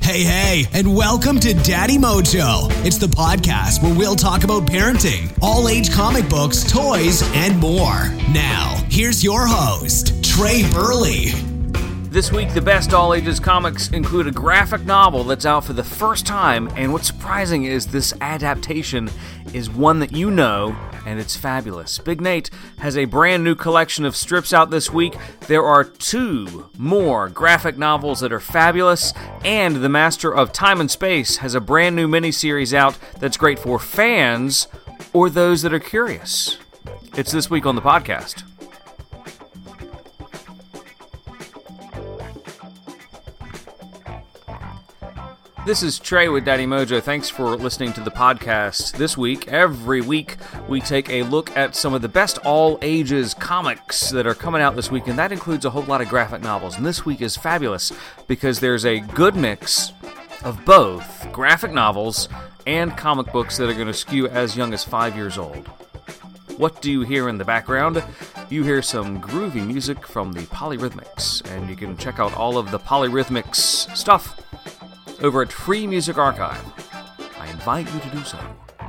Hey, and welcome to Daddy Mojo. It's the podcast where we'll talk about parenting, all-age comic books, toys, and more. Now, here's your host, Trey Burley. This week, the best all-ages comics include a graphic novel that's out for the first time, and what's surprising is this adaptation is one that you know, and it's fabulous. Big Nate has a brand new collection of strips out this week. There are 2 more graphic novels that are fabulous, and The Master of Time and Space has a brand new miniseries out that's great for fans or those that are curious. It's this week on the podcast. This is Trey with Daddy Mojo. Thanks for listening to the podcast. This week, every week, we take a look at some of the best all-ages comics that are coming out this week, and that includes a whole lot of graphic novels. And this week is fabulous because there's a good mix of both graphic novels and comic books that are going to skew as young as 5 years old. What do you hear in the background? You hear some groovy music from the Polyrhythmics, and you can check out all of the Polyrhythmics stuff over at Free Music Archive. I invite you to do so.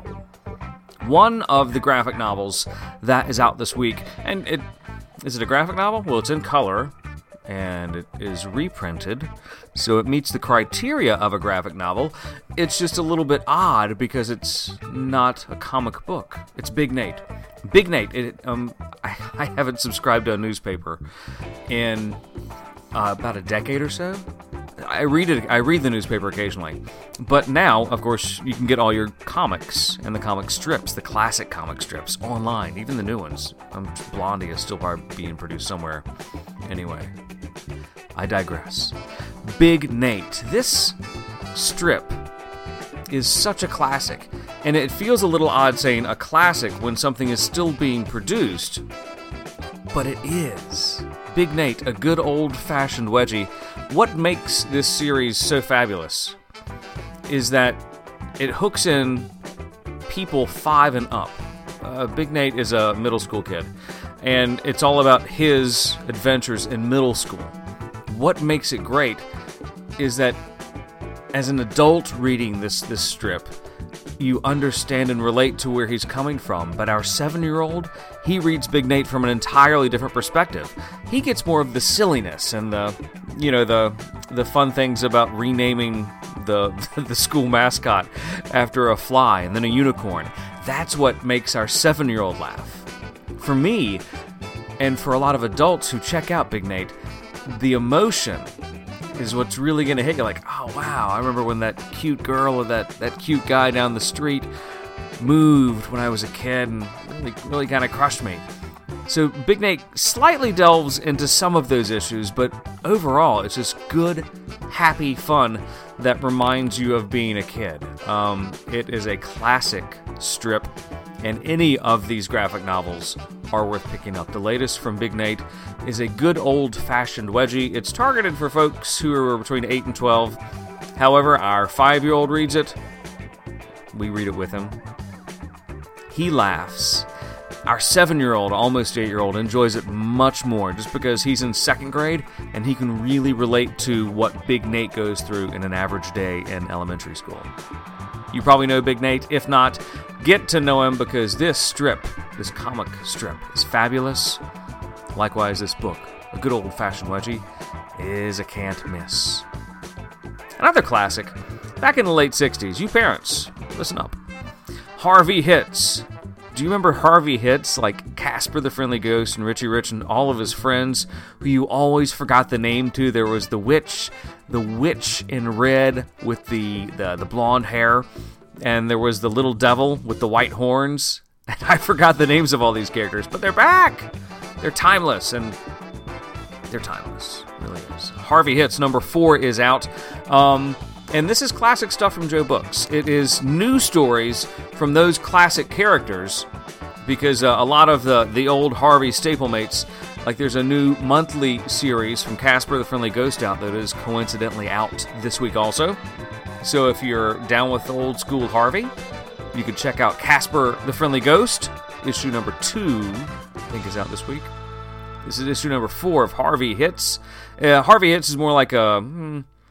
One of the graphic novels that is out this week, and is it a graphic novel? Well, it's in color, and it is reprinted, so it meets the criteria of a graphic novel. It's just a little bit odd because it's not a comic book. It's Big Nate. Big Nate. I haven't subscribed to a newspaper in about a decade or so. I read the newspaper occasionally, but now, of course, you can get all your comics and the comic strips, the classic comic strips, online, even the new ones. Blondie is still probably being produced somewhere. Anyway, I digress. Big Nate. This strip is such a classic, and it feels a little odd saying a classic when something is still being produced, but it is. Big Nate, a good old-fashioned wedgie. What makes this series so fabulous is that it hooks in people 5 and up. Big Nate is a middle school kid, and it's all about his adventures in middle school. What makes it great is that as an adult reading this strip, you understand and relate to where he's coming from, but our 7-year-old, he reads Big Nate from an entirely different perspective. He gets more of the silliness and the fun things about renaming the school mascot after a fly and then a unicorn. That's what makes our 7-year-old laugh. For me, and for a lot of adults who check out Big Nate, the emotion is what's really going to hit you. Like, oh wow, I remember when that cute girl or that cute guy down the street moved when I was a kid and really kind of crushed me. So Big Nate slightly delves into some of those issues, but overall it's just good, happy fun that reminds you of being a kid. It is a classic strip, and any of these graphic novels are worth picking up. The latest from Big Nate is a good old-fashioned wedgie. It's targeted for folks who are between 8 and 12. However, our 5-year-old reads it. We read it with him. He laughs. Our 7-year-old, almost 8-year-old, enjoys it much more just because he's in 2nd grade and he can really relate to what Big Nate goes through in an average day in elementary school. You probably know Big Nate. If not, get to know him because this comic strip, is fabulous. Likewise, this book, a good old-fashioned wedgie, is a can't miss. Another classic, back in the late 60s, you parents, listen up. Harvey Hits. Do you remember Harvey Hits, like Casper the Friendly Ghost and Richie Rich and all of his friends who you always forgot the name to? There was the witch in red with the blonde hair, and there was the little devil with the white horns. And I forgot the names of all these characters, but they're back! They're timeless, and they're timeless. It really is. Harvey Hits number 4 is out. And this is classic stuff from Joe Books. It is new stories from those classic characters because a lot of the old Harvey staplemates, like there's a new monthly series from Casper the Friendly Ghost out that is coincidentally out this week also. So if you're down with old school Harvey, you can check out Casper the Friendly Ghost. Issue number 2, I think, is out this week. This is issue number 4 of Harvey Hits. Harvey Hits is more like a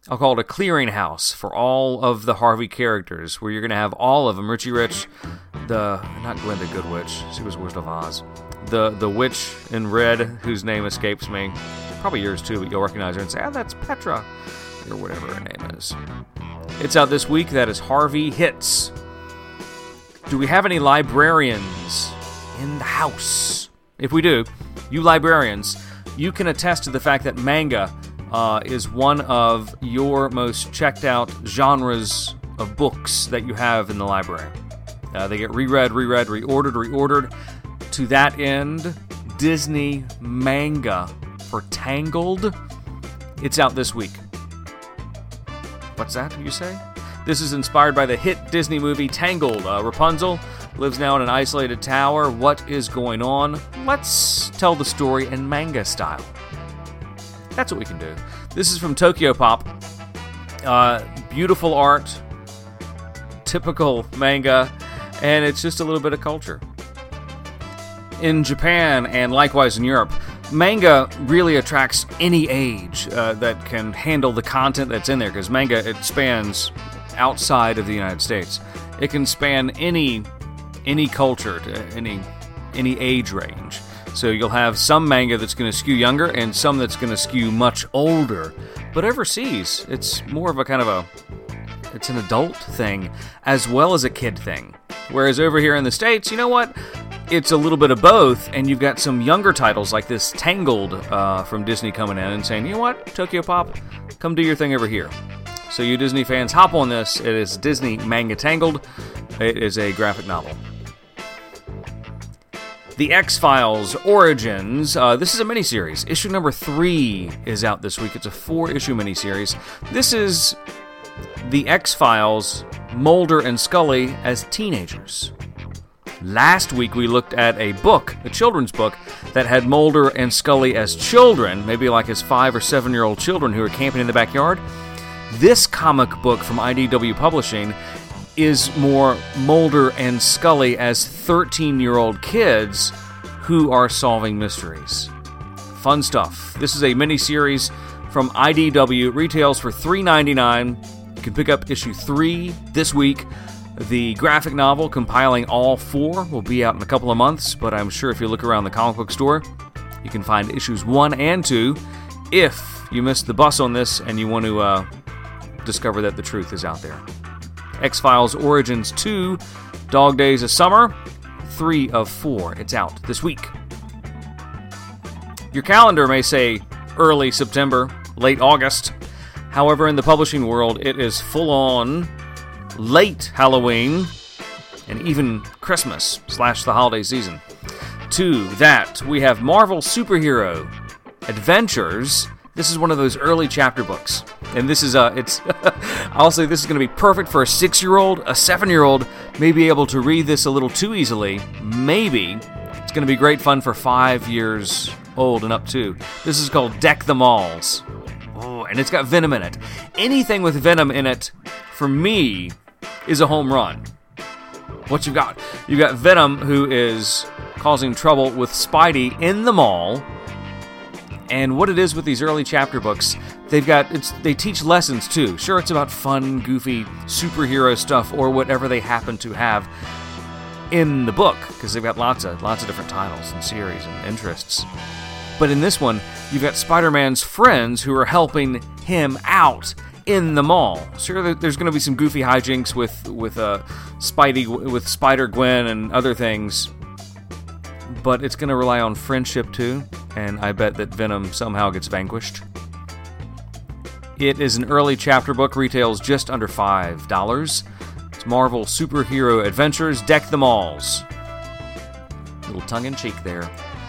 I'll call it a clearinghouse for all of the Harvey characters, where you're going to have all of them. Richie Rich, not Glinda Goodwitch, she was Wizard of Oz. The witch in red, whose name escapes me. Probably yours too, but you'll recognize her and say, that's Petra, or whatever her name is. It's out this week. That is Harvey Hits. Do we have any librarians in the house? If we do, you librarians, you can attest to the fact that manga is one of your most checked out genres of books that you have in the library. They get reread, reordered. To that end, Disney manga for Tangled, it's out this week. What's that, you say? This is inspired by the hit Disney movie Tangled. Rapunzel lives now in an isolated tower. What is going on? Let's tell the story in manga style. That's what we can do. This is from Tokyo Pop. Beautiful art, typical manga, and it's just a little bit of culture. In Japan, and likewise in Europe, manga really attracts any age that can handle the content that's in there, because manga, it spans outside of the United States. It can span any culture, any age range. So you'll have some manga that's going to skew younger and some that's going to skew much older. But overseas, it's more of a kind of it's an adult thing as well as a kid thing. Whereas over here in the States, you know what? It's a little bit of both, and you've got some younger titles like this Tangled from Disney coming in and saying, you know what, Tokyo Pop, come do your thing over here. So you Disney fans, hop on this. It is Disney Manga Tangled. It is a graphic novel. The X-Files Origins. This is a miniseries. Issue number 3 is out this week. It's a 4-issue miniseries. This is the X-Files, Mulder and Scully as teenagers. Last week we looked at a book, a children's book, that had Mulder and Scully as children, maybe like as 5 or 7-year-old children who are camping in the backyard. This comic book from IDW Publishing is more Mulder and Scully as 13-year-old kids who are solving mysteries. Fun stuff. This is a mini-series from IDW. Retails for $3.99. You can pick up issue 3 this week. The graphic novel, compiling all 4, will be out in a couple of months, but I'm sure if you look around the comic book store, you can find issues 1 and 2 if you missed the bus on this and you want to discover that the truth is out there. X-Files Origins 2, Dog Days of Summer, 3 of 4. It's out this week. Your calendar may say early September, late August. However, in the publishing world, it is full-on late Halloween and even Christmas / the holiday season. To that, we have Marvel Superhero Adventures. This is one of those early chapter books. And this is, I'll say this is going to be perfect for a 6-year-old, a 7-year-old, may be able to read this a little too easily. Maybe it's going to be great fun for 5 years old and up to. This is called Deck the Malls. Oh, and it's got Venom in it. Anything with Venom in it, for me, is a home run. What you've got? You've got Venom, who is causing trouble with Spidey in the mall. And what it is with these early chapter books, they teach lessons too. Sure, it's about fun, goofy superhero stuff or whatever they happen to have in the book, because they've got lots of different titles and series and interests. But in this one, you've got Spider-Man's friends who are helping him out in the mall. Sure, there's going to be some goofy hijinks with Spidey, with Spider-Gwen and other things, but it's going to rely on friendship too, and I bet that Venom somehow gets vanquished. It is an early chapter book, retails just under $5. It's Marvel Superhero Adventures, Deck the Malls. Little tongue-in-cheek there.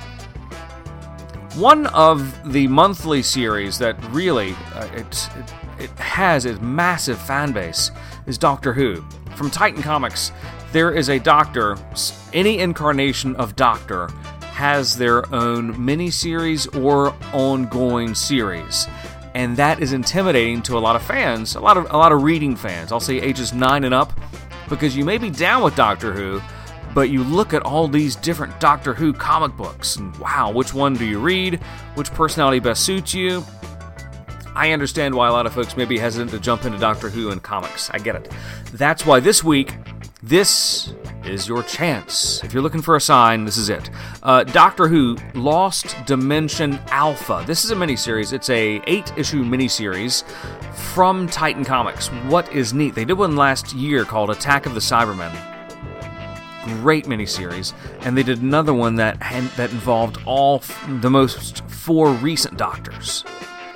One of the monthly series that really it has a massive fan base is Doctor Who. From Titan Comics, there is a Doctor. Any incarnation of Doctor has their own miniseries or ongoing series, and that is intimidating to a lot of fans, a lot of reading fans. I'll say ages 9 and up, because you may be down with Doctor Who, but you look at all these different Doctor Who comic books, and wow, which one do you read? Which personality best suits you? I understand why a lot of folks may be hesitant to jump into Doctor Who and comics. I get it. That's why this week, this is your chance. If you're looking for a sign, this is it. Doctor Who Lost Dimension Alpha. This is a miniseries. It's a 8-issue miniseries from Titan Comics. What is neat? They did one last year called Attack of the Cybermen. Great miniseries. And they did another one that involved the most 4 recent Doctors.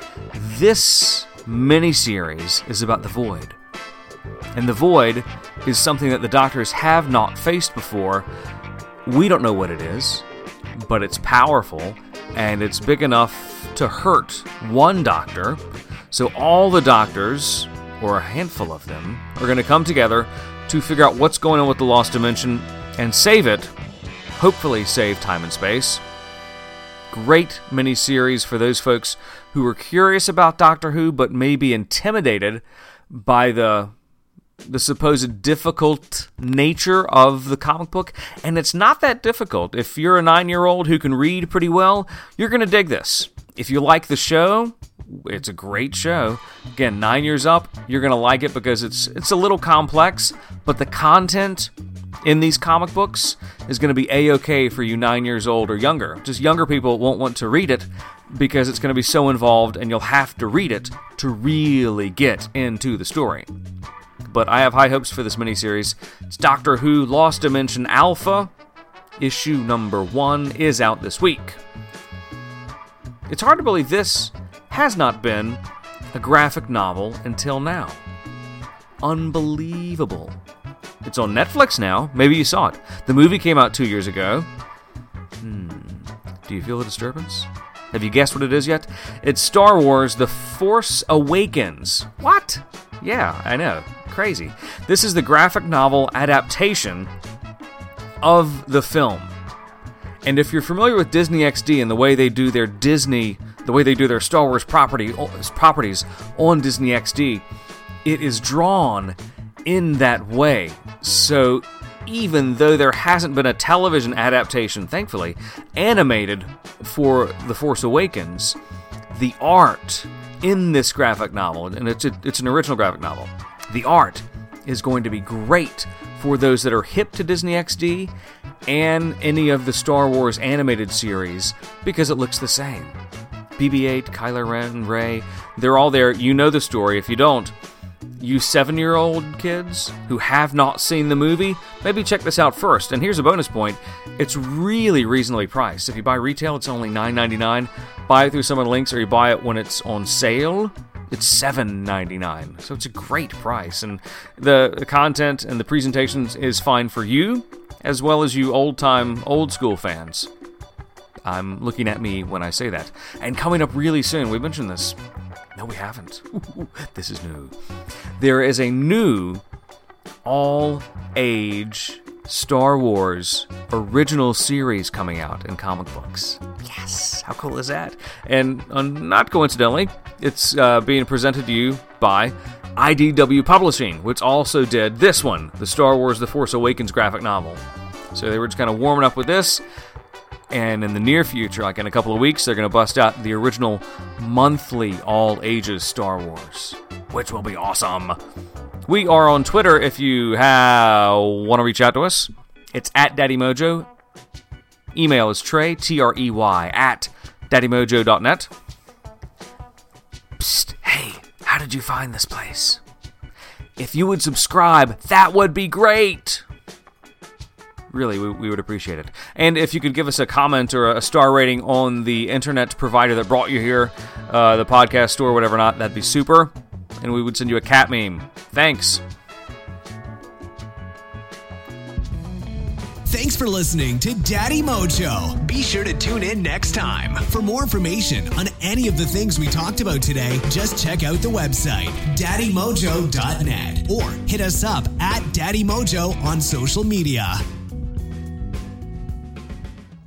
This miniseries is about the Void. And the Void is something that the Doctors have not faced before. We don't know what it is, but it's powerful, and it's big enough to hurt one Doctor. So all the Doctors, or a handful of them, are going to come together to figure out what's going on with the Lost Dimension and save it. Hopefully save time and space. Great miniseries for those folks who are curious about Doctor Who, but may be intimidated by the supposed difficult nature of the comic book. And it's not that difficult. If you're a 9-year-old who can read pretty well, you're going to dig this. If you like the show, it's a great show. Again, 9 years up, you're going to like it because it's a little complex, but the content in these comic books is going to be A-okay for you 9 years old or younger. Just younger people won't want to read it because it's going to be so involved and you'll have to read it to really get into the story. But I have high hopes for this miniseries. It's Doctor Who Lost Dimension Alpha. Issue number 1 is out this week. It's hard to believe this has not been a graphic novel until now. Unbelievable. It's on Netflix now. Maybe you saw it. The movie came out 2 years ago. Do you feel the disturbance? Have you guessed what it is yet? It's Star Wars The Force Awakens. What? Yeah, I know. Crazy. This is the graphic novel adaptation of the film. And if you're familiar with Disney XD and the way they do their Star Wars properties on Disney XD, it is drawn in that way. So even though there hasn't been a television adaptation, thankfully, animated for The Force Awakens, the art in this graphic novel, and it's an original graphic novel, the art is going to be great for those that are hip to Disney XD and any of the Star Wars animated series because it looks the same. BB-8, Kylo Ren, Rey, they're all there. You know the story. If you don't, you 7-year-old kids who have not seen the movie, maybe check this out first. And here's a bonus point. It's really reasonably priced. If you buy retail, it's only $9.99. Buy it through some of the links, or you buy it when it's on sale, it's $7.99. So it's a great price. And the content and the presentations is fine for you, as well as you old school fans. I'm looking at me when I say that. And coming up really soon, we mentioned this. No, we haven't. This is new. There is a new all-age Star Wars original series coming out in comic books. Yes! How cool is that? And not coincidentally, it's being presented to you by IDW Publishing, which also did this one, the Star Wars The Force Awakens graphic novel. So they were just kind of warming up with this. And in the near future, like in a couple of weeks, they're going to bust out the original monthly all-ages Star Wars, which will be awesome. We are on Twitter if you want to reach out to us. It's at Daddy Mojo. Email is Trey, Trey, at daddymojo.net. Psst, hey, how did you find this place? If you would subscribe, that would be great. Really, we would appreciate it. And if you could give us a comment or a star rating on the internet provider that brought you here, the podcast store, whatever not, that'd be super. And we would send you a cat meme. Thanks. Thanks for listening to Daddy Mojo. Be sure to tune in next time. For more information on any of the things we talked about today, just check out the website, daddymojo.net, or hit us up at Daddy Mojo on social media.